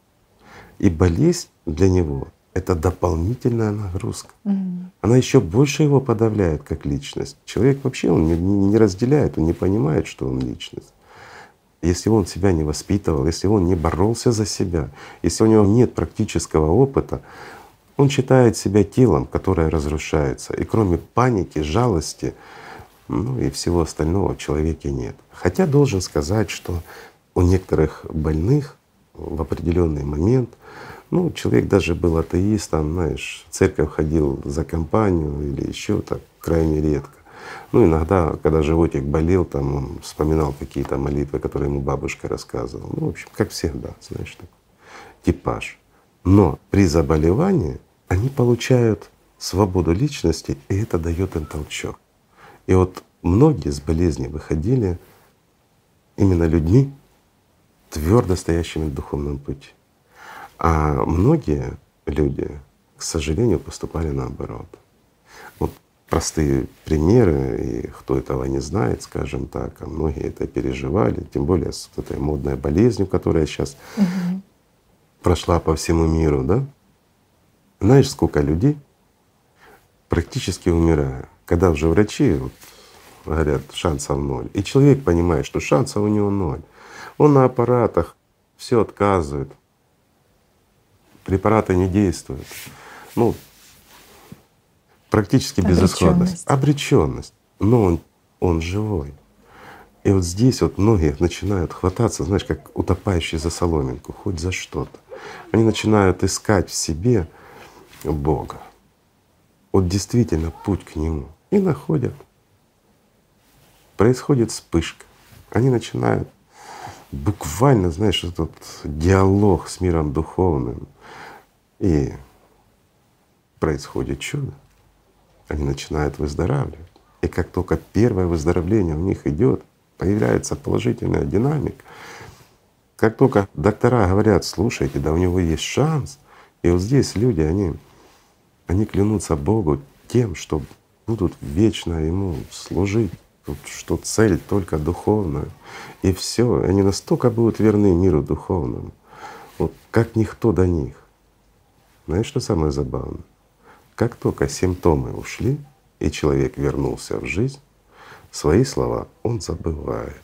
и болезнь для него — это дополнительная нагрузка. Мгм. Она еще больше его подавляет как личность. Человек вообще он не, не разделяет, он не понимает, что он личность. Если он себя не воспитывал, если он не боролся за себя, если у него нет практического опыта, он считает себя телом, которое разрушается. И кроме паники, жалости, ну и всего остального в человеке нет. Хотя должен сказать, что у некоторых больных в определенный момент, ну, человек даже был атеистом, знаешь, в церковь ходил за компанию или еще так крайне редко. Ну, иногда, когда животик болел, там он вспоминал какие-то молитвы, которые ему бабушка рассказывала. Ну, в общем, как всегда, знаешь, такой типаж. Но при заболевании они получают свободу личности, и это дает им толчок. И вот многие с болезни выходили именно людьми, твердо стоящими в духовном пути. А многие люди, к сожалению, поступали наоборот. Вот простые примеры, и кто этого не знает, скажем так, а многие это переживали, тем более с вот этой модной болезнью, которая сейчас Мгм. прошла по всему миру, да? Знаешь, сколько людей практически умирая, когда уже врачи вот говорят шансов ноль, и человек понимает, что шансов у него ноль, он на аппаратах все отказывает, препараты не действуют, ну практически безысходность, Обречённость. обречённость, но он, он живой. И вот здесь вот многие начинают хвататься, знаешь, как утопающие за соломинку, хоть за что-то. Они начинают искать в себе Бога. Вот действительно путь к Нему. И находят. Происходит вспышка. Они начинают буквально, знаешь, этот диалог с миром духовным. И происходит чудо. Они начинают выздоравливать. И как только первое выздоровление у них идет, появляется положительная динамика. Как только доктора говорят: слушайте, да у него есть шанс, и вот здесь люди, они, они клянутся Богу тем, что будут вечно Ему служить, вот что цель только духовная. И все, они настолько будут верны миру духовному, вот как никто до них. Знаешь, что самое забавное? Как только симптомы ушли, и человек вернулся в жизнь, свои слова он забывает.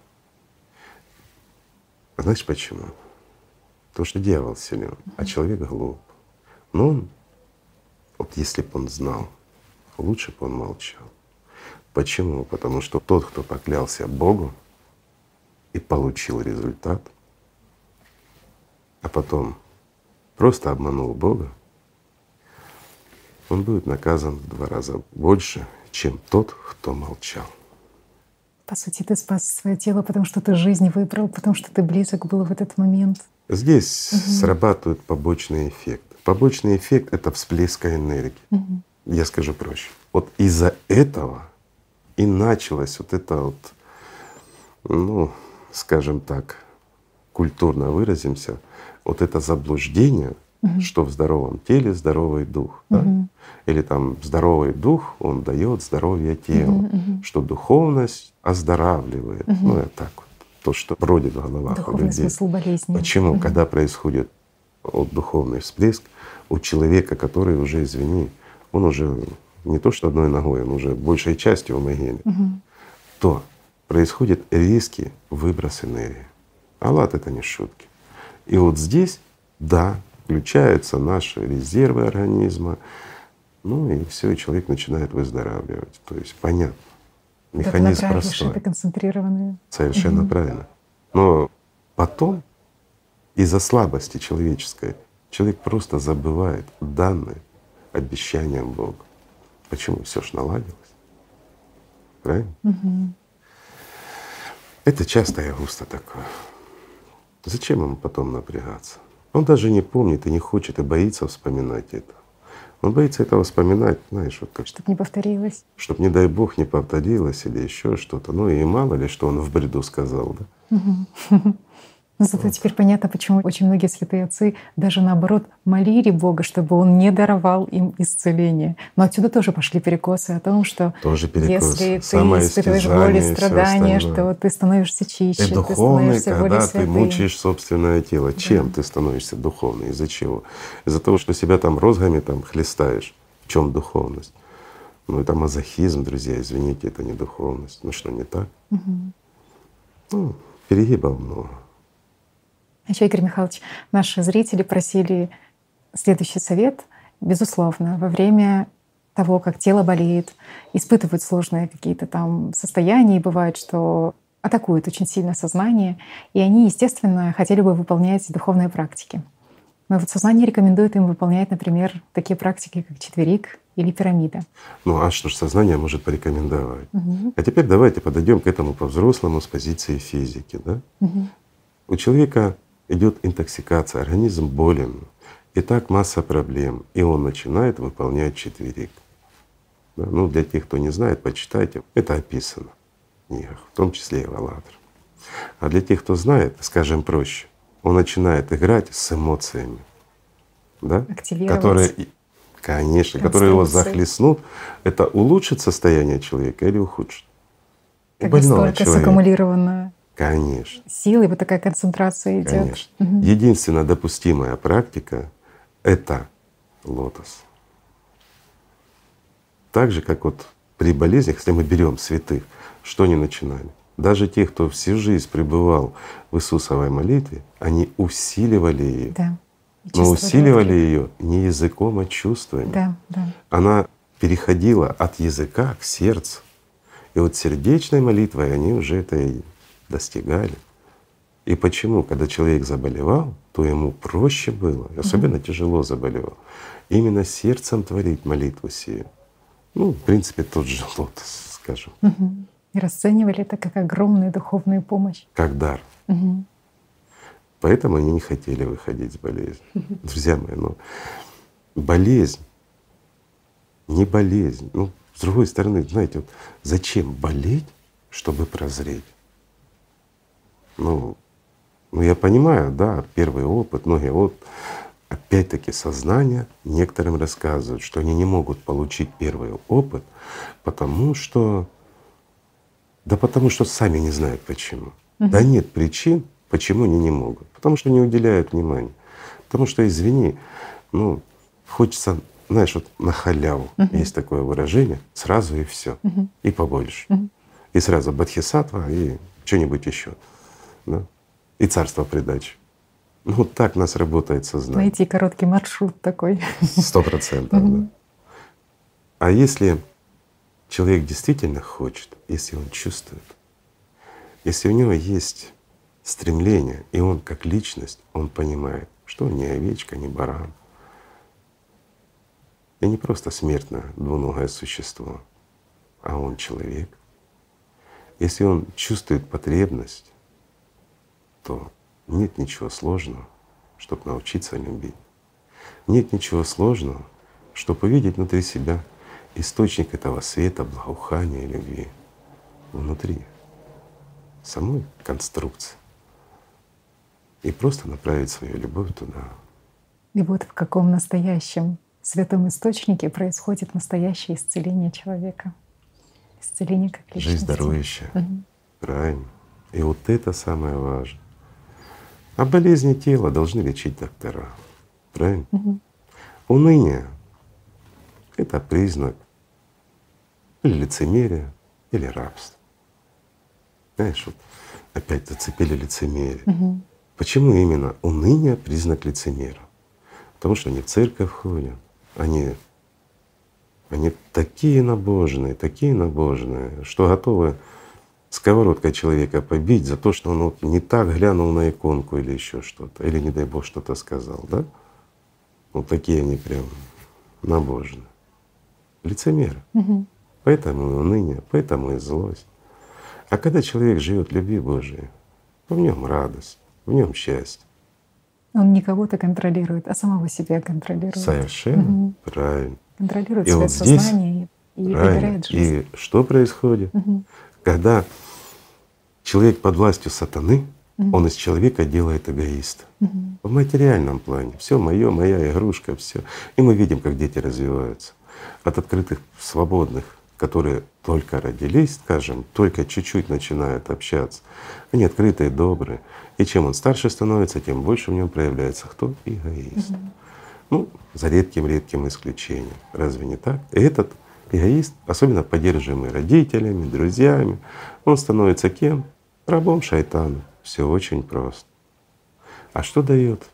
А знаешь почему? Потому что дьявол силен, а человек глуп. Но он, вот если бы он знал, лучше бы он молчал. Почему? Потому что тот, кто поклялся Богу и получил результат, а потом просто обманул Бога, он будет наказан в два раза больше, чем тот, кто молчал. По сути, ты спас свое тело, потому что ты жизнь выбрал, потому что ты близок был в этот момент. Здесь Мгм. срабатывает побочный эффект. Побочный эффект — это всплеска энергии. Мгм. Я скажу проще. Вот из-за этого и началось вот это вот, ну, скажем так, культурно выразимся, вот это заблуждение, Мгм. что в здоровом теле здоровый дух, да? Мгм. Или там здоровый дух, он дает здоровье телу, Мгм, мгм. что духовность оздоравливает. Мгм. Ну, это так вот, то, что бродит в головах у Духовный людей. смысл болезни. Почему? Мгм. Когда происходит вот духовный всплеск у человека, который уже, извини, он уже не то что одной ногой, он уже большей частью в могиле, Мгм. то происходит резкий выброс энергии. Аллат — это не шутки. И вот здесь, да, включаются наши резервы организма, ну и все, и человек начинает выздоравливать. То есть понятно, Вот это механизм направишь, простой. это концентрированное. Совершенно Мгм. правильно. Но потом из-за слабости человеческой человек просто забывает данные обещаниям Бога. Почему? Все ж наладилось. Правильно? Мгм. Это часто и густо такое. Зачем ему потом напрягаться? Он даже не помнит и не хочет, и боится вспоминать это. Он боится этого вспоминать, знаешь, вот как, Чтоб не повторилось. чтобы, не дай Бог, не повторилось или еще что-то. Ну и мало ли, что он в бреду сказал, да? Мгм. Но зато Вот. теперь понятно, почему очень многие святые отцы даже наоборот молили Бога, чтобы Он не даровал им исцеление. Но отсюда тоже пошли перекосы о том, что Тоже перекос. если ты испытываешь боль и Самоистязание и всё страдания, остальное. что ты становишься чище, Ты ты духовный, становишься более когда ты святым. мучаешь собственное тело. Чем Да. ты становишься духовный? Из-за чего? Из-за того, что себя там розгами там хлестаешь. В чем духовность? Ну это мазохизм, друзья, извините, это не духовность. Ну что, не так? Мгм. Ну, перегибов много. Еще, Игорь Михайлович, наши зрители просили следующий совет. Безусловно, во время того, как тело болеет, испытывают сложные какие-то там состояния, и бывает, что атакует очень сильно сознание, и они, естественно, хотели бы выполнять духовные практики. Но вот сознание рекомендует им выполнять, например, такие практики, как четверик или пирамида. Ну а что ж сознание может порекомендовать? Мгм. А теперь давайте подойдем к этому по-взрослому с позиции физики. Да? Мгм. У человека идет интоксикация, организм болен, и так масса проблем, и он начинает выполнять четверик. Да? Ну, для тех, кто не знает, почитайте, это описано в книгах, в том числе и в «АЛЛАТРА». А для тех, кто знает, скажем проще, он начинает играть с эмоциями, да, которые, и- конечно, которые его захлестнут. Это улучшит состояние человека или ухудшит? У Когда больного столько человека. саккумулировано Конечно. силы, вот такая концентрация идет. Конечно. Мгм. Единственная допустимая практика — это лотос. Так же, как вот при болезнях, если мы берем святых, что они начинали? Даже те, кто всю жизнь пребывал в Иисусовой молитве, они усиливали ее. Да. И Но чувствовали усиливали отклик. ее не языком, а чувствами. Да, да. Она переходила от языка к сердцу. И вот сердечной молитвой они уже это и достигали. И почему, когда человек заболевал, то ему проще было, особенно тяжело заболевал, именно сердцем творить молитву сию. Ну, в принципе, тот же лотос, скажем, Мгм. И расценивали это как огромную духовную помощь. как дар. Мгм. Поэтому они не хотели выходить с болезни. Друзья мои, ну болезнь, не болезнь. Ну, с другой стороны, знаете, вот зачем болеть, чтобы прозреть? Ну, ну я понимаю, да, первый опыт, многие вот опять-таки сознание некоторым рассказывают, что они не могут получить первый опыт, потому что, да потому что сами не знают почему. Да нет причин, почему они не могут. Потому что не уделяют внимания. Потому что, извини, ну хочется, знаешь, вот на халяву, есть такое выражение, сразу и все, и побольше. И сразу бодхисаттва и что-нибудь еще, да? И царство придачи. Ну вот так у нас работает сознание. Найти короткий маршрут такой. Сто процентов, да. А если человек действительно хочет, если он чувствует, если у него есть стремление, и он как личность, он понимает, что он не овечка, не баран, и не просто смертное двуногое существо, а он человек. Если он чувствует потребность, то нет ничего сложного, чтобы научиться любить. Нет ничего сложного, чтобы увидеть внутри себя источник этого света, благоухания, любви внутри самой конструкции и просто направить свою любовь туда. И вот в каком настоящем святом источнике происходит настоящее исцеление человека. Исцеление как личности. Жизнь дарующая. Мгм. Правильно. И вот это самое важное. А болезни тела должны лечить доктора. Правильно? Мгм. Уныние — это признак или лицемерия, или рабства. Знаешь, вот опять зацепили лицемерие. Мгм. Почему именно уныние — признак лицемера? Потому что они в церковь ходят, они, они такие набожные, такие набожные, что готовы сковородкой человека побить за то, что он вот не так глянул на иконку или еще что-то, или, не дай Бог, что-то сказал, да? Вот такие они прям набожные. Лицемеры. Мгм. Поэтому и уныние, поэтому и злость. А когда человек живет в любви Божией, то в нем радость, в нем счастье. Он не кого-то контролирует, а самого себя контролирует. Совершенно Мгм. правильно. Контролирует И свое вот здесь сознание и и правильно. выбирает жизнь. И что происходит? Мгм. Когда человек под властью сатаны, Мгм. он из человека делает эгоиста. Мгм. В материальном плане. Все мое, моя игрушка, все. И мы видим, как дети развиваются. От открытых, свободных, которые только родились, скажем, только чуть-чуть начинают общаться. Они открытые, добрые. И чем он старше становится, тем больше в нем проявляется кто? Эгоист. Ну, за редким-редким исключением. Разве не так? И этот эгоист, особенно поддерживаемый родителями, друзьями, он становится кем? Рабом шайтана. Все очень просто. А что дает?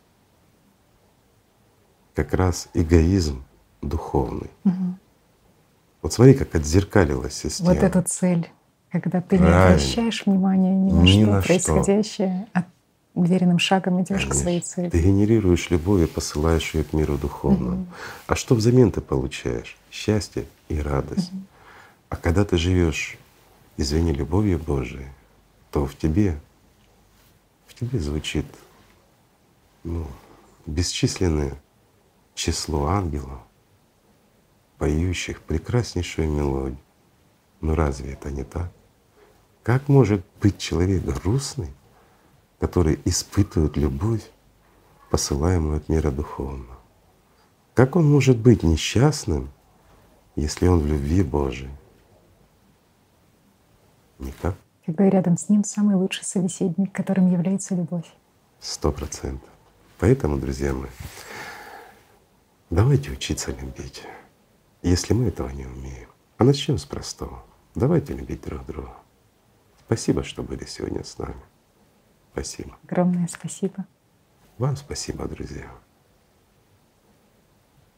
Как раз эгоизм духовный. Мгм. Вот смотри, как отзеркалилась система. Вот эту цель, когда ты не Правильно. обращаешь внимания ни на Ни что на что. происходящее, а уверенным шагом идешь к своей Конечно. цели. Ты генерируешь любовь и посылаешь ее к миру духовному. Мгм. А что взамен ты получаешь? Счастье и радость. А когда ты живешь, извини, любовью Божией, то в тебе, в тебе звучит ну, бесчисленное число ангелов, поющих прекраснейшую мелодию. Ну разве это не так? Как может быть человек грустный, который испытывает любовь, посылаемую от мира духовного? Как он может быть несчастным, если он в любви Божией? Никак. Когда рядом с ним самый лучший собеседник, которым является любовь. Сто процентов. Поэтому, друзья мои, давайте учиться любить, если мы этого не умеем. А начнем с простого. Давайте любить друг друга. Спасибо, что были сегодня с нами. Спасибо. Огромное спасибо. Вам спасибо, друзья.